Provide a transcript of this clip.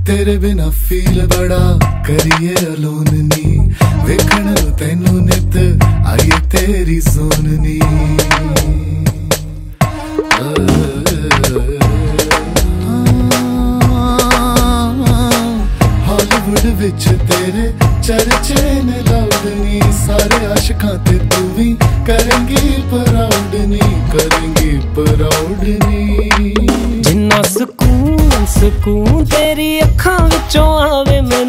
तेरे बिना फील बड़ा करिए अलोन नी वेखण तेनू नित आइए तेरी सोननी हॉलीवुड विच तेरे चर्चे ने लाउडनी सारे आशिकां ते तू भी करेंगी प्राउड नी करेंगी प्राउड नी जिन्ना सुकून सुकून तेरी अखां विचों आवे।